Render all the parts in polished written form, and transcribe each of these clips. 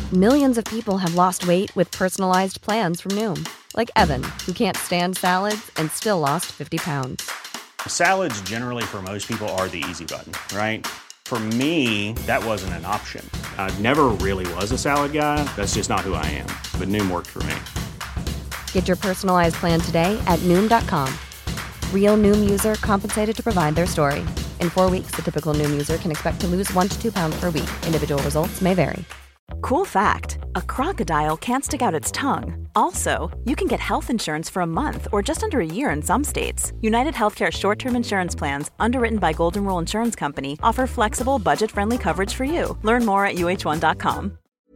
Millions of people have lost weight with personalized plans from Noom. Like Evan, who can't stand salads and still lost 50 pounds. Salads generally for most people are the easy button, right? For me, that wasn't an option. I never really was a salad guy. That's just not who I am. But Noom worked for me. Get your personalized plan today at Noom.com. Real Noom user compensated to provide their story. In 4 weeks, the typical Noom user can expect to lose 1 to 2 pounds per week. Individual results may vary. Cool fact, a crocodile can't stick out its tongue. Also, you can get health insurance for a month or just under a year in some states. United Healthcare short-term insurance plans, underwritten by Golden Rule Insurance Company, offer flexible, budget-friendly coverage for you. Learn more at uh1.com.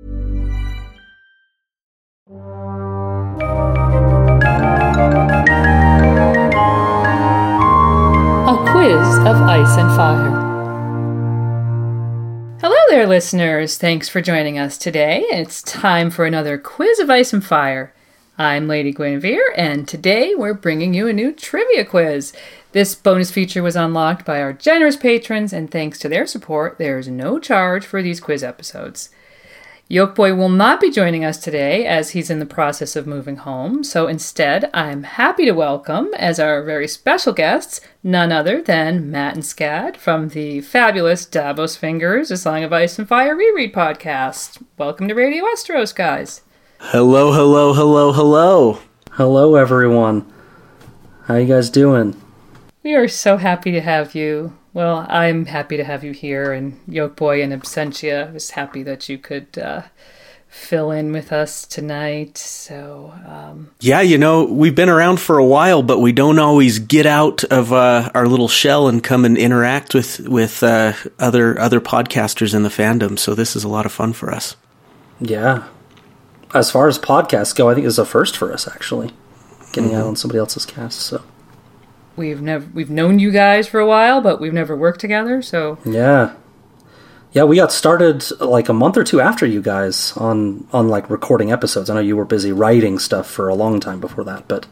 A quiz of ice and fire. Hello there, listeners. Thanks for joining us today. It's time for another quiz of ice and fire. I'm Lady Guinevere, and today we're bringing you a new trivia quiz. This bonus feature was unlocked by our generous patrons, and thanks to their support, there is no charge for these quiz episodes. Yolkboy will not be joining us today as he's in the process of moving home, so instead I'm happy to welcome as our very special guests none other than Matt and Scad from the fabulous Davos Fingers, A Song of Ice and Fire reread podcast. Welcome to Radio Westeros, guys. Hello, hello, hello, hello. Hello, everyone. How you guys doing? We are so happy to have you. Well, I'm happy to have you here, and Yolkboy in absentia was happy that you could fill in with us tonight. So, yeah, you know, we've been around for a while, but we don't always get out of our little shell and come and interact with other podcasters in the fandom. So this is a lot of fun for us. Yeah, as far as podcasts go, I think this is a first for us actually, getting out on somebody else's cast. So. We've known you guys for a while, but we've never worked together, so... Yeah, we got started like a month or two after you guys on like recording episodes. I know you were busy writing stuff for a long time before that, but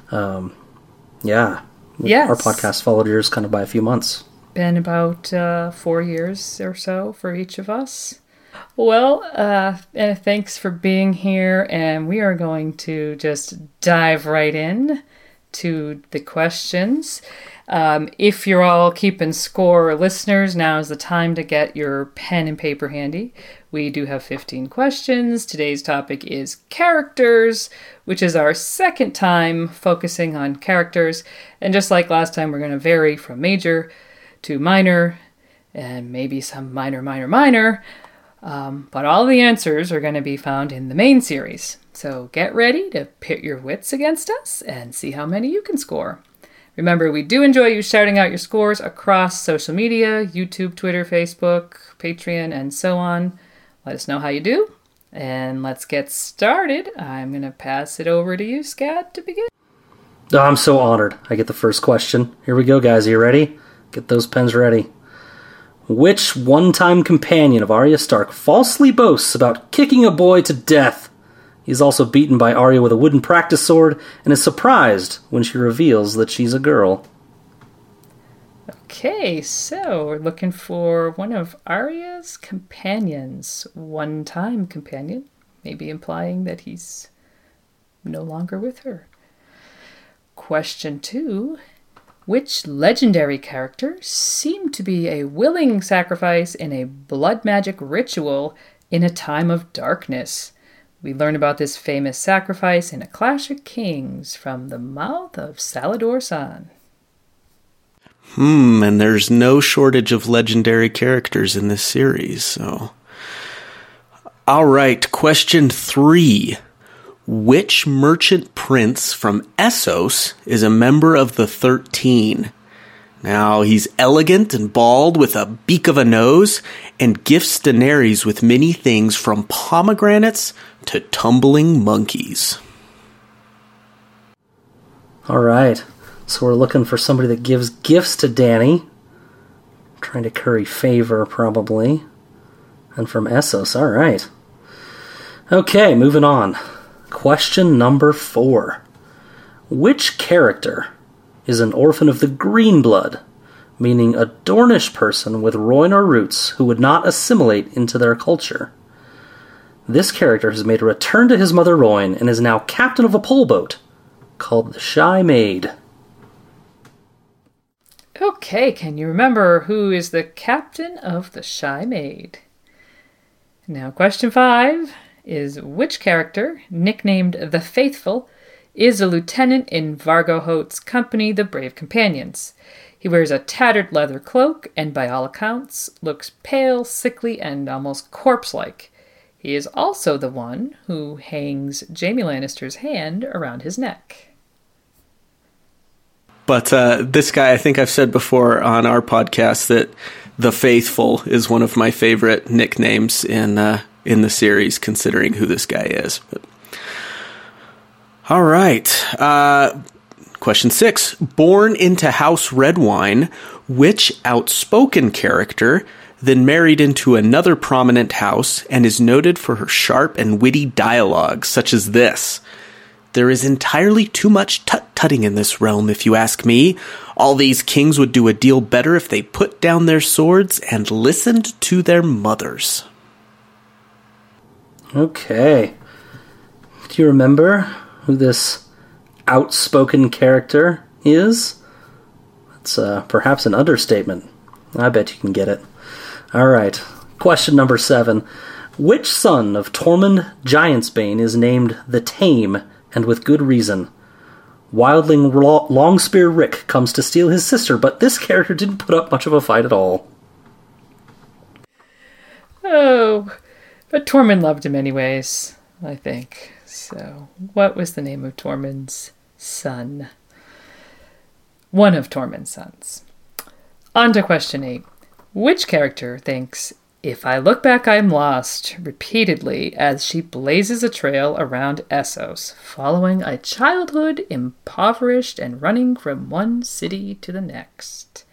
yeah. Yes. Our podcast followed yours kind of by a few months. Been about 4 years or so for each of us. Well, thanks for being here, and we are going to just dive right in to the questions. If you're all keeping score, listeners, now is the time to get your pen and paper handy. We do have 15 questions. Today's topic is characters, which is our second time focusing on characters. And just like last time, we're going to vary from major to minor, and maybe some minor. But all the answers are going to be found in the main series. So get ready to pit your wits against us and see how many you can score. Remember, we do enjoy you shouting out your scores across social media, YouTube, Twitter, Facebook, Patreon, and so on. Let us know how you do. And let's get started. I'm going to pass it over to you, Scad, to begin. Oh, I'm so honored. I get the first question. Here we go, guys. Are you ready? Get those pens ready. Which one-time companion of Arya Stark falsely boasts about kicking a boy to death? He's also beaten by Arya with a wooden practice sword and is surprised when she reveals that she's a girl. Okay, so we're looking for one of Arya's companions. One-time companion, maybe implying that he's no longer with her. Question 2. Which legendary character seemed to be a willing sacrifice in a blood magic ritual in a time of darkness? We learn about this famous sacrifice in A Clash of Kings from the mouth of Salador Saan. And there's no shortage of legendary characters in this series, so... All right, question 3. Which merchant prince from Essos is a member of the 13? Now, he's elegant and bald with a beak of a nose and gifts Daenerys with many things from pomegranates to tumbling monkeys. All right. So we're looking for somebody that gives gifts to Dany. Trying to curry favor, probably. And from Essos. All right. Okay, moving on. Question number 4. Which character is an orphan of the green blood, meaning a Dornish person with Rhoynar roots who would not assimilate into their culture? This character has made a return to his mother Rhoyne and is now captain of a pole boat called the Shy Maid. Okay, can you remember who is the captain of the Shy Maid? Now, question 5 is which character, nicknamed the Faithful, is a lieutenant in Vargo Hoat's company, the Brave Companions. He wears a tattered leather cloak and, by all accounts, looks pale, sickly, and almost corpse-like. He is also the one who hangs Jaime Lannister's hand around his neck. But this guy, I think I've said before on our podcast that the Faithful is one of my favorite nicknames in the series, considering who this guy is. But, all right. Question 6. Born into House Redwine, which outspoken character then married into another prominent house and is noted for her sharp and witty dialogue, such as this? There is entirely too much tut-tutting in this realm, if you ask me. All these kings would do a deal better if they put down their swords and listened to their mothers. Okay. Do you remember who this outspoken character is? That's perhaps an understatement. I bet you can get it. All right. Question number 7. Which son of Tormund Giantsbane is named the Tame, and with good reason? Wildling Longspear Rick comes to steal his sister, but this character didn't put up much of a fight at all. Oh, but Tormund loved him anyways, I think. So, what was the name of Tormund's son? One of Tormund's sons. On to question 8. Which character thinks, "If I look back, I'm lost," repeatedly as she blazes a trail around Essos, following a childhood impoverished and running from one city to the next?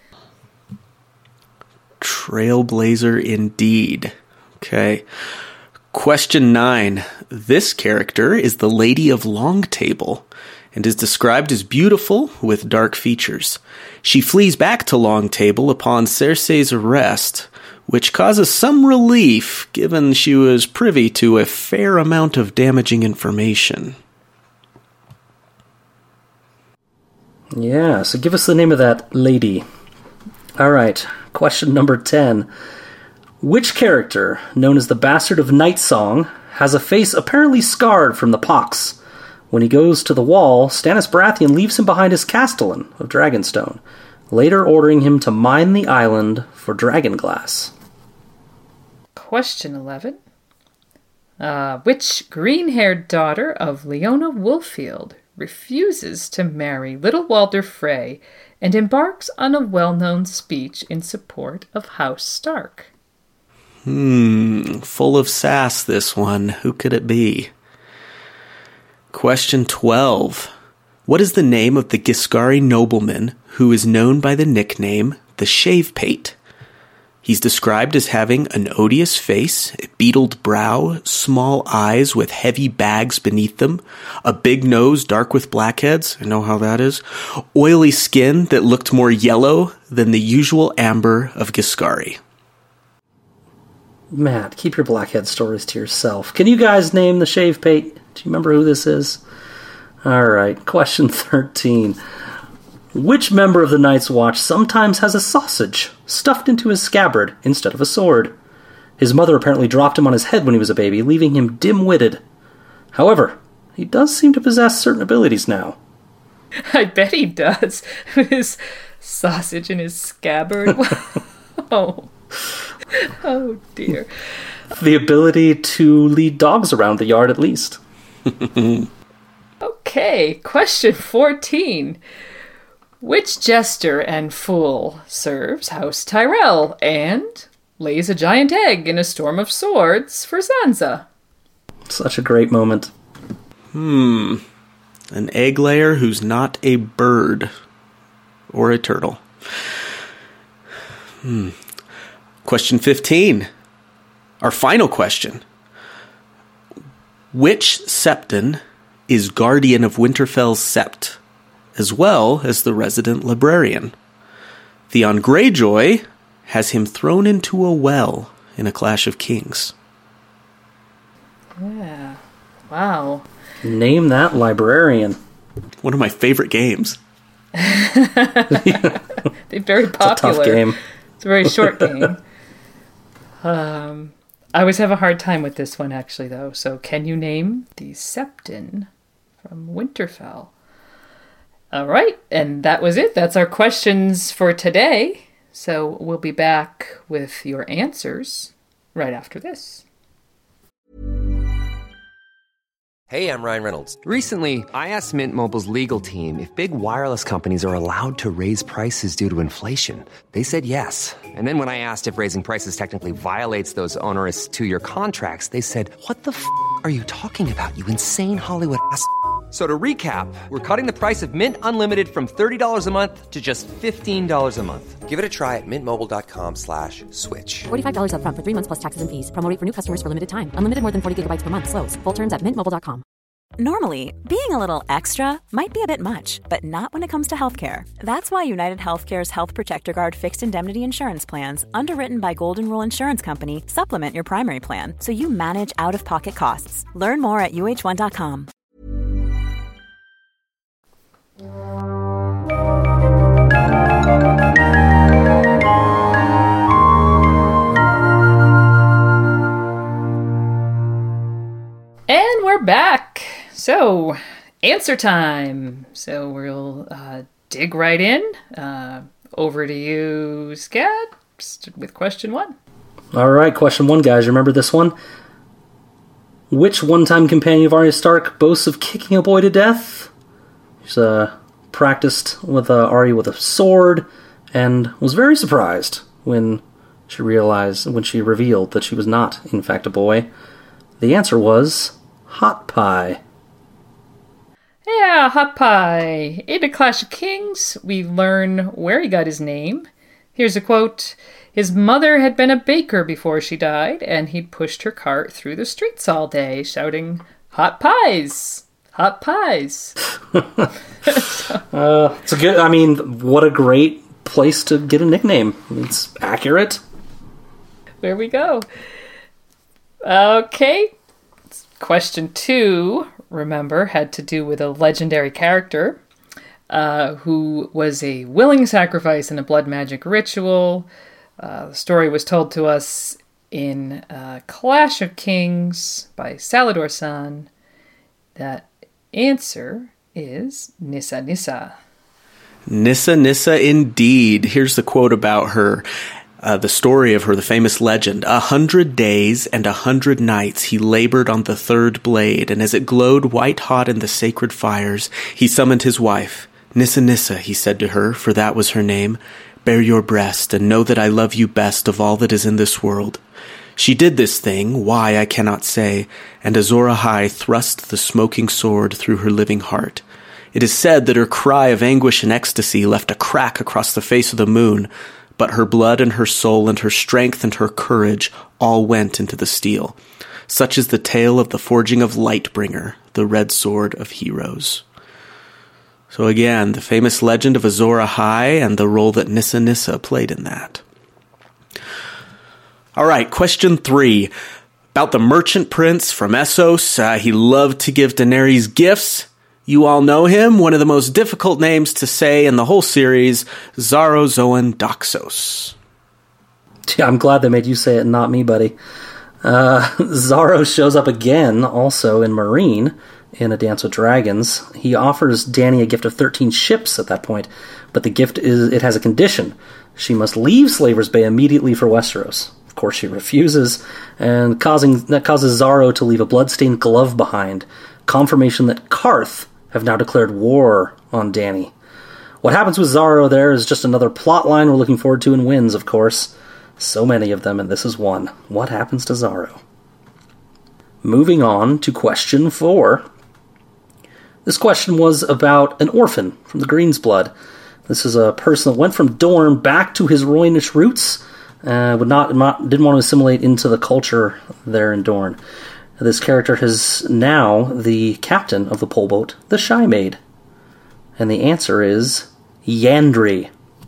Trailblazer indeed. Okay. Question 9. This character is the Lady of Longtable and is described as beautiful with dark features. She flees back to Longtable upon Cersei's arrest, which causes some relief given she was privy to a fair amount of damaging information. Yeah, so give us the name of that lady. All right, question number 10. Which character, known as the Bastard of Nightsong, has a face apparently scarred from the pox? When he goes to the wall, Stannis Baratheon leaves him behind his Castellan of Dragonstone, later ordering him to mine the island for dragonglass. Question 11. Which green-haired daughter of Leona Woolfield refuses to marry little Walder Frey and embarks on a well-known speech in support of House Stark? Full of sass, this one. Who could it be? Question 12. What is the name of the Giscari nobleman who is known by the nickname the Shavepate? He's described as having an odious face, a beetled brow, small eyes with heavy bags beneath them, a big nose dark with blackheads, I know how that is, oily skin that looked more yellow than the usual amber of Giscari. Matt, keep your blackhead stories to yourself. Can you guys name the Shavepate? Do you remember who this is? Alright, question 13. Which member of the Night's Watch sometimes has a sausage stuffed into his scabbard instead of a sword? His mother apparently dropped him on his head when he was a baby, leaving him dim-witted. However, he does seem to possess certain abilities now. I bet he does. His sausage in his scabbard. Oh dear. The ability to lead dogs around the yard at least. Okay, question 14. Which jester and fool serves House Tyrell and lays a giant egg in a storm of swords for Sansa? Such a great moment. An egg layer who's not a bird or a turtle. Question 15. Our final question. Which Septon is guardian of Winterfell's sept, as well as the resident librarian? Theon Greyjoy has him thrown into a well in A Clash of Kings. Yeah. Wow. Name that librarian. One of my favorite games. They're very popular. It's a tough game. It's a very short game. I always have a hard time with this one, actually, though. So, can you name the Septon from Winterfell? All right, and that was it. That's our questions for today. So, we'll be back with your answers right after this. Hey, I'm Ryan Reynolds. Recently, I asked Mint Mobile's legal team if big wireless companies are allowed to raise prices due to inflation. They said yes. And then when I asked if raising prices technically violates those onerous two-year contracts, they said, "What the f*** are you talking about, you insane Hollywood ass?" So to recap, we're cutting the price of Mint Unlimited from $30 a month to just $15 a month. Give it a try at mintmobile.com/switch. $45 up front for 3 months plus taxes and fees. Promo rate for new customers for limited time. Unlimited more than 40 gigabytes per month. Slows full terms at mintmobile.com. Normally, being a little extra might be a bit much, but not when it comes to healthcare. That's why United Healthcare's Health Protector Guard fixed indemnity insurance plans, underwritten by Golden Rule Insurance Company, supplement your primary plan so you manage out-of-pocket costs. Learn more at uh1.com. And we're back. So, answer time. So we'll dig right in. Over to you, Scat, with question 1. All right, question 1, guys. Remember this one? Which one-time companion of Arya Stark boasts of kicking a boy to death? She's practiced with Arya with a sword and was very surprised when she revealed that she was not, in fact, a boy. The answer was Hot Pie. Yeah, Hot Pie. In A Clash of Kings, we learn where he got his name. Here's a quote. His mother had been a baker before she died, and he'd pushed her cart through the streets all day, shouting, "Hot pies! Hot pies!" It's a good, what a great place to get a nickname. It's accurate. There we go. Okay. Question 2, remember, had to do with a legendary character who was a willing sacrifice in a blood magic ritual. The story was told to us in Clash of Kings by Salador San. That answer is Nissa Nissa. Nissa Nissa indeed. Here's the quote about her. The story of her, the famous legend. 100 days and 100 nights he labored on the third blade, and as it glowed white-hot in the sacred fires, he summoned his wife. Nissa Nissa, he said to her, for that was her name, bare your breast, and know that I love you best of all that is in this world. She did this thing, why I cannot say, and Azor Ahai thrust the smoking sword through her living heart. It is said that her cry of anguish and ecstasy left a crack across the face of the moon, but her blood and her soul and her strength and her courage all went into the steel. Such is the tale of the forging of Lightbringer, the red sword of heroes. So again, the famous legend of Azor Ahai and the role that Nissa Nissa played in that. All right, question 3. About the merchant prince from Essos. He loved to give Daenerys gifts. You all know him, one of the most difficult names to say in the whole series, Xaro Xhoan Daxos. Yeah, I'm glad they made you say it and not me, buddy. Xaro shows up again, also in Meereen, in A Dance with Dragons. He offers Dany a gift of 13 ships at that point, but the gift has a condition. She must leave Slaver's Bay immediately for Westeros. Of course, she refuses, and that causes Xaro to leave a bloodstained glove behind, confirmation that Qarth have now declared war on Dany. What happens with Xaro there is just another plot line we're looking forward to in Winds, of course. So many of them, and this is one. What happens to Xaro? Moving on to question 4. This question was about an orphan from the Greensblood. This is a person that went from Dorne back to his Rhoynish roots, didn't want to assimilate into the culture there in Dorne. This character is now the captain of the pole boat, the Shy Maid. And the answer is Yandri.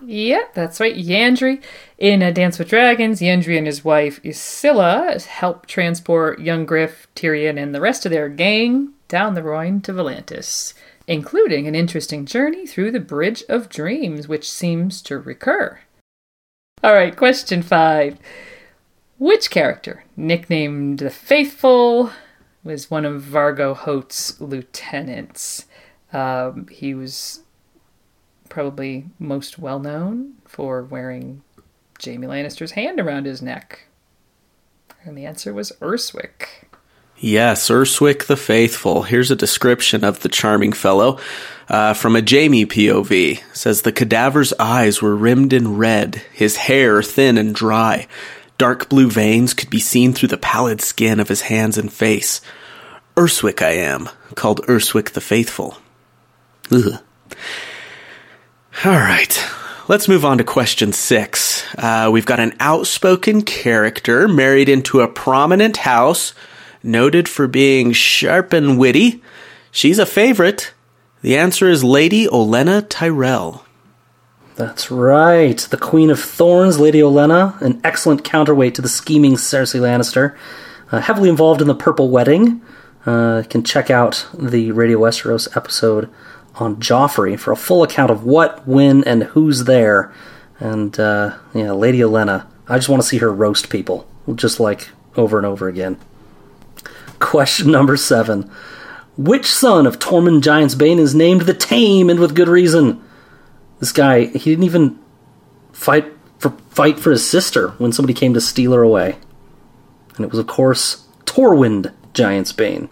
Yeah, that's right, Yandri. In A Dance with Dragons, Yandri and his wife Isilla help transport young Griff, Tyrion, and the rest of their gang down the Rhine to Volantis, including an interesting journey through the Bridge of Dreams, which seems to recur. All right, question 5. Which character, nicknamed the Faithful, was one of Vargo Hoat's lieutenants? He was probably most well known for wearing Jaime Lannister's hand around his neck. And the answer was Urswick. Yes, Urswick the Faithful. Here's a description of the charming fellow from a Jaime POV. It says, the cadaver's eyes were rimmed in red, his hair thin and dry. Dark blue veins could be seen through the pallid skin of his hands and face. Urswick I am, called Urswick the Faithful. Ugh. All right, let's move on to question 6. We've got an outspoken character married into a prominent house, noted for being sharp and witty. She's a favorite. The answer is Lady Olenna Tyrell. That's right. The Queen of Thorns, Lady Olenna, an excellent counterweight to the scheming Cersei Lannister. Heavily involved in the Purple Wedding. You can check out the Radio Westeros episode on Joffrey for a full account of what, when, and who's there. And, Lady Olenna. I just want to see her roast people, just like over and over again. Question number 7. Which son of Tormund Giantsbane is named the Tame, and with good reason? This guy, he didn't even fight for his sister when somebody came to steal her away. And it was, of course, Torwynd Giantsbane.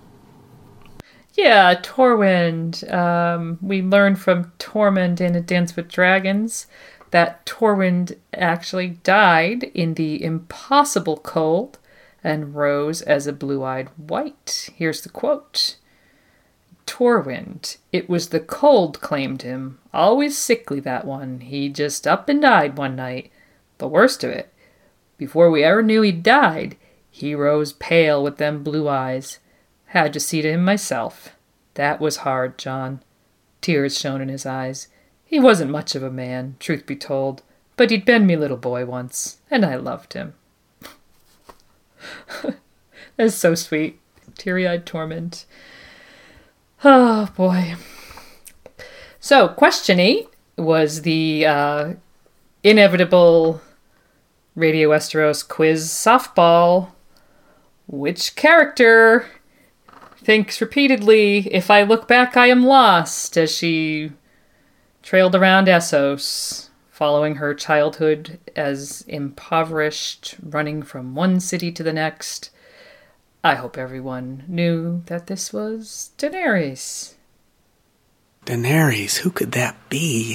Yeah, Torwynd. We learned from Tormund in A Dance with Dragons that Torwynd actually died in the impossible cold and rose as a blue-eyed white. Here's the quote. Torwynd, it was the cold claimed him. Always sickly, that one. He just up and died one night. The worst of it, before we ever knew he'd died, he rose pale with them blue eyes. Had to see to him myself. That was hard, John. Tears shone in his eyes. He wasn't much of a man, truth be told, but he'd been me little boy once, and I loved him. That's so sweet. Teary-eyed Tormund. Oh, boy. So, question 8 was the inevitable Radio Westeros quiz softball. Which character thinks repeatedly, if I look back, I am lost, as she trailed around Essos, following her childhood as impoverished, running from one city to the next? I hope everyone knew that this was Daenerys. Daenerys, who could that be?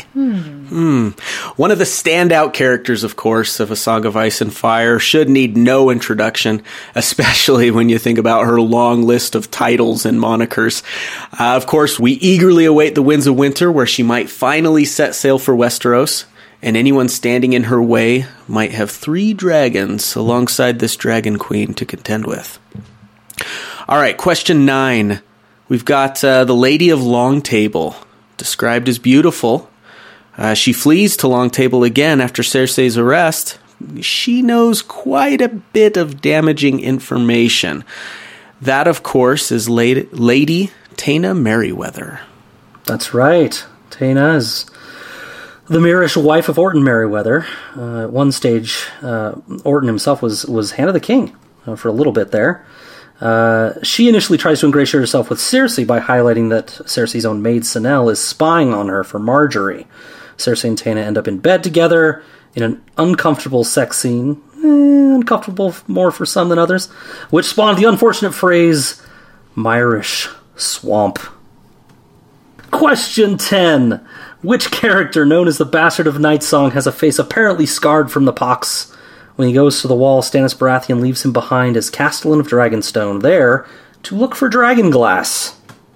One of the standout characters, of course, of A Song of Ice and Fire should need no introduction, especially when you think about her long list of titles and monikers. Of course, we eagerly await the Winds of Winter, where she might finally set sail for Westeros, and anyone standing in her way might have 3 dragons alongside this Dragon Queen to contend with. All right, question 9. We've got the Lady of Long Table, described as beautiful. She flees to Long Table again after Cersei's arrest. She knows quite a bit of damaging information. That, of course, is Lady Taena Merryweather. That's right. Taena is the Myrish wife of Orton Merryweather. At one stage, Orton himself was Hand of the King for a little bit there. She initially tries to ingratiate herself with Cersei by highlighting that Cersei's own maid Sanelle is spying on her for Marjorie. Cersei and Taena end up in bed together in an uncomfortable sex scene, uncomfortable more for some than others, which spawned the unfortunate phrase, Myrish Swamp. Question 10. Which character, known as the Bastard of Night Song, has a face apparently scarred from the pox? When he goes to the wall, Stannis Baratheon leaves him behind as Castellan of Dragonstone, there to look for dragonglass.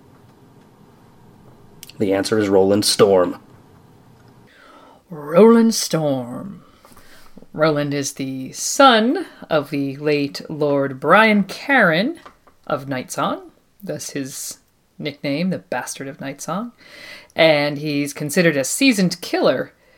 The answer is Roland Storm. Roland Storm. Roland is the son of the late Lord Brian Caron of Nightsong, thus his nickname, the Bastard of Nightsong, and he's considered a seasoned killer.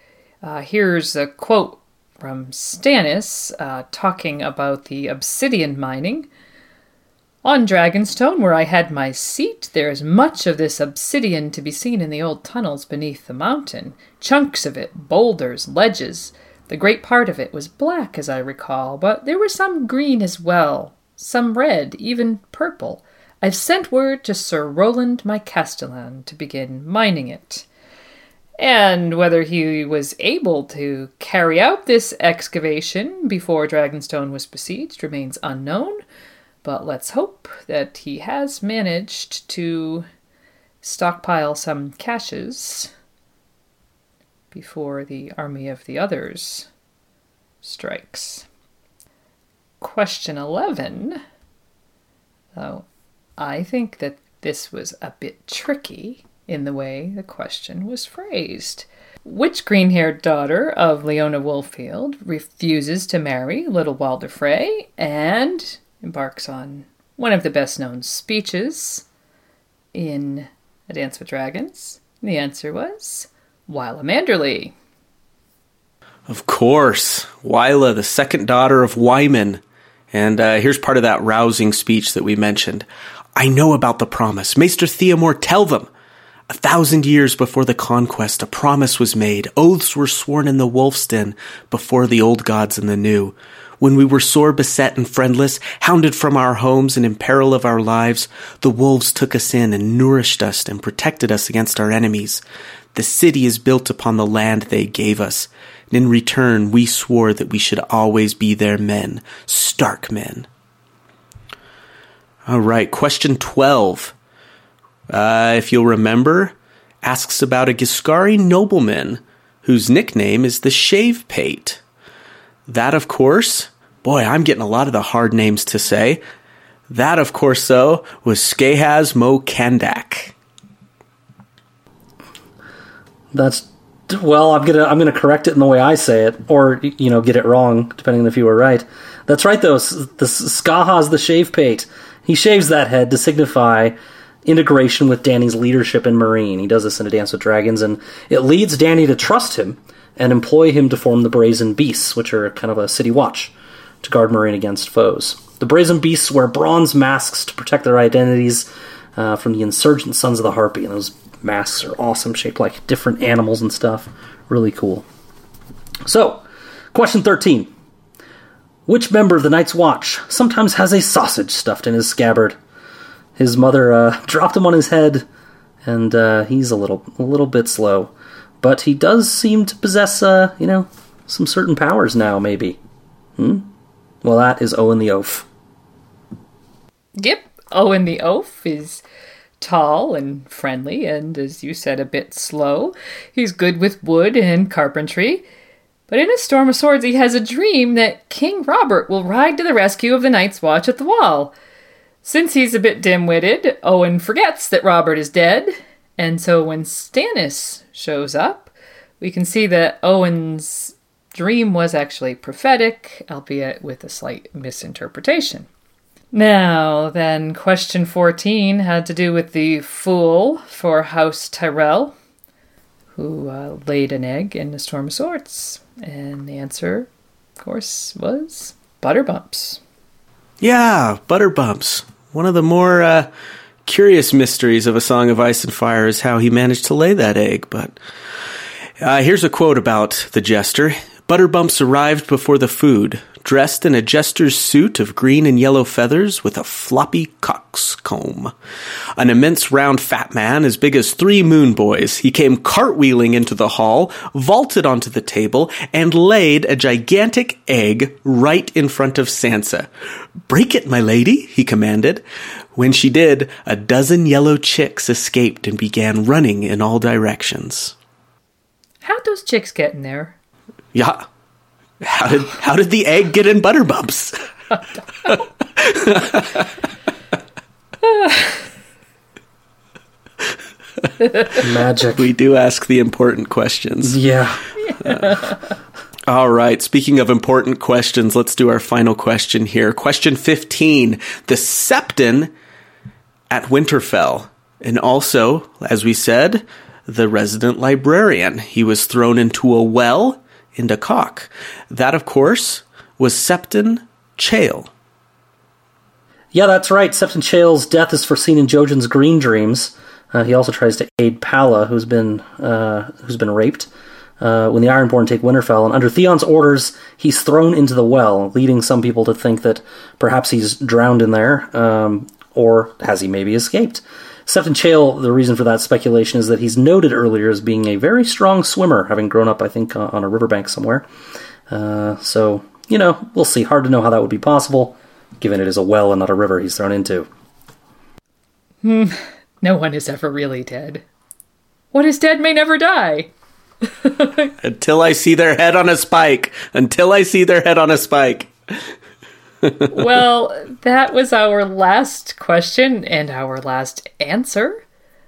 Here's a quote from Stannis talking about the obsidian mining. On Dragonstone, where I had my seat, there is much of this obsidian to be seen in the old tunnels beneath the mountain. Chunks of it, boulders, ledges. The great part of it was black, as I recall, but there were some green as well, some red, even purple. I've sent word to Sir Roland my Castellan to begin mining it. And whether he was able to carry out this excavation before Dragonstone was besieged remains unknown, but let's hope that he has managed to stockpile some caches before the army of the others strikes. Question 11. So, I think that this was a bit tricky in the way the question was phrased. Which green-haired daughter of Leona Woolfield refuses to marry little Walder Frey and embarks on one of the best-known speeches in A Dance with Dragons? The answer was Wylla Manderly. Of course, Wylla, the second daughter of Wyman. And here's part of that rousing speech that we mentioned. I know about the promise. Maester Theomore, tell them. 1,000 years before the conquest, a promise was made. Oaths were sworn in the Wolf's Den before the old gods and the new. When we were sore beset and friendless, hounded from our homes and in peril of our lives, the wolves took us in and nourished us and protected us against our enemies. The city is built upon the land they gave us. And in return, we swore that we should always be their men, stark men. All right, question 12. If you'll remember, asks about a Giscari nobleman whose nickname is the Shave Pate. That, of course, boy, I'm getting a lot of the hard names to say. That, of course, though, was Skahaz Mo Kandak. That's, well, I'm gonna correct it in the way I say it, or get it wrong, depending on if you were right. That's right, though. The Skahaz the Shave Pate. He shaves that head to signify integration with Dany's leadership in Meereen. He does this in A Dance with Dragons, and it leads Dany to trust him and employ him to form the Brazen Beasts, which are kind of a city watch to guard Meereen against foes. The Brazen Beasts wear bronze masks to protect their identities from the insurgent Sons of the Harpy, and those masks are awesome, shaped like different animals and stuff. Really cool. So, question 13. Which member of the Night's Watch sometimes has a sausage stuffed in his scabbard? His mother dropped him on his head, and he's a little bit slow. But he does seem to possess, some certain powers now, maybe. Well, that is Owen the Oaf. Yep, Owen the Oaf is tall and friendly, and as you said, a bit slow. He's good with wood and carpentry. But in A Storm of Swords, he has a dream that King Robert will ride to the rescue of the Night's Watch at the Wall. Since he's a bit dim-witted, Owen forgets that Robert is dead, and so when Stannis shows up, we can see that Owen's dream was actually prophetic, albeit with a slight misinterpretation. Now, then, question 14 had to do with the Fool for House Tyrell, who laid an egg in A Storm of Swords. And the answer, of course, was Butterbumps. Yeah, Butterbumps. One of the more curious mysteries of A Song of Ice and Fire is how he managed to lay that egg. But here's a quote about the jester. Butterbumps arrived before the food, dressed in a jester's suit of green and yellow feathers with a floppy coxcomb. An immense round fat man as big as 3 moon boys. He came cartwheeling into the hall, vaulted onto the table, and laid a gigantic egg right in front of Sansa. "Break it, my lady," he commanded. When she did, a dozen yellow chicks escaped and began running in all directions. How'd those chicks get in there? Yeah. How did the egg get in Butterbumps? Magic. We do ask the important questions. Yeah. All right. Speaking of important questions, let's do our final question here. Question 15. The Septon at Winterfell. And also, as we said, the resident librarian. He was thrown into a well in Dakok. That, of course, was Septon Chayle. Yeah, that's right. Septon Chayle's death is foreseen in Jojen's Green Dreams. He also tries to aid Palla, who's been raped. When the Ironborn take Winterfell, and under Theon's orders, he's thrown into the well, leading some people to think that perhaps he's drowned in there, or has he maybe escaped? Septon Chayle, the reason for that speculation is that he's noted earlier as being a very strong swimmer, having grown up, I think, on a riverbank somewhere. So, we'll see. Hard to know how that would be possible, given it is a well and not a river he's thrown into. No one is ever really dead. What is dead may never die. Until I see their head on a spike. Well, that was our last question and our last answer.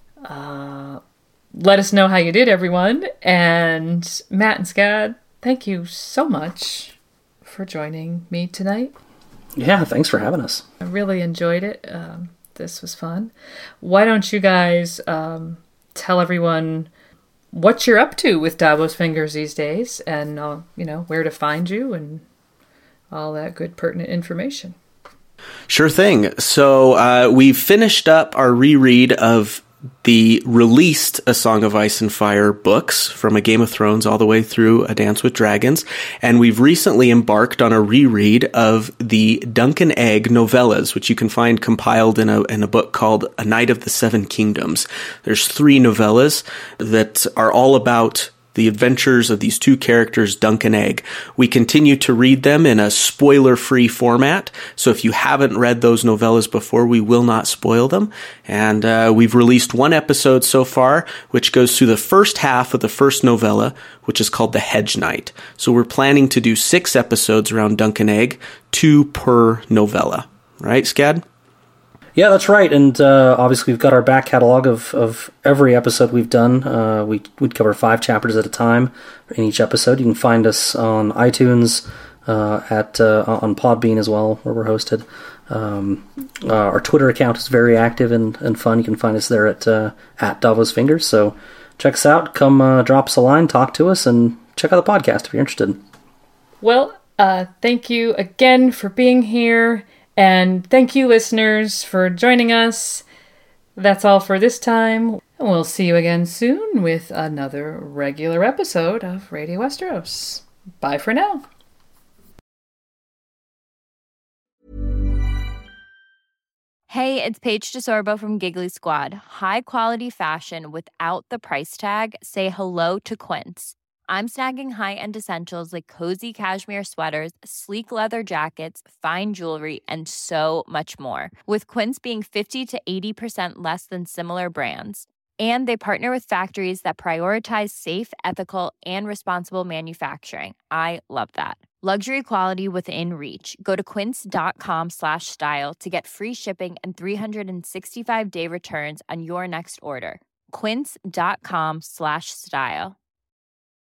Let us know how you did, everyone. And Matt and Scad, thank you so much for joining me tonight. Yeah, thanks for having us. I really enjoyed it. This was fun. Why don't you guys tell everyone what you're up to with Davos Fingers these days, and where to find you and all that good pertinent information. Sure thing. So we've finished up our reread of the released A Song of Ice and Fire books, from A Game of Thrones all the way through A Dance with Dragons, and we've recently embarked on a reread of the Duncan Egg novellas, which you can find compiled in a book called A Night of the Seven Kingdoms. There's 3 novellas that are all about the adventures of these 2 characters, Dunk and Egg. We continue to read them in a spoiler-free format, so if you haven't read those novellas before, we will not spoil them. And we've released 1 episode so far, which goes through the first half of the first novella, which is called The Hedge Knight. So we're planning to do 6 episodes around Dunk and Egg, 2 per novella. Right, Scad? Yeah, that's right. And obviously we've got our back catalog of every episode we've done. We'd cover 5 chapters at a time in each episode. You can find us on iTunes, on Podbean as well, where we're hosted. Our Twitter account is very active and fun. You can find us there at Davos Fingers. So check us out. Come drop us a line, talk to us, and check out the podcast if you're interested. Well, thank you again for being here. And thank you, listeners, for joining us. That's all for this time. And we'll see you again soon with another regular episode of Radio Westeros. Bye for now. Hey, it's Paige DeSorbo from Giggly Squad. High quality fashion without the price tag. Say hello to Quince. I'm snagging high-end essentials like cozy cashmere sweaters, sleek leather jackets, fine jewelry, and so much more. With Quince being 50 to 80% less than similar brands. And they partner with factories that prioritize safe, ethical, and responsible manufacturing. I love that. Luxury quality within reach. Go to quince.com/style to get free shipping and 365-day returns on your next order. Quince.com/style.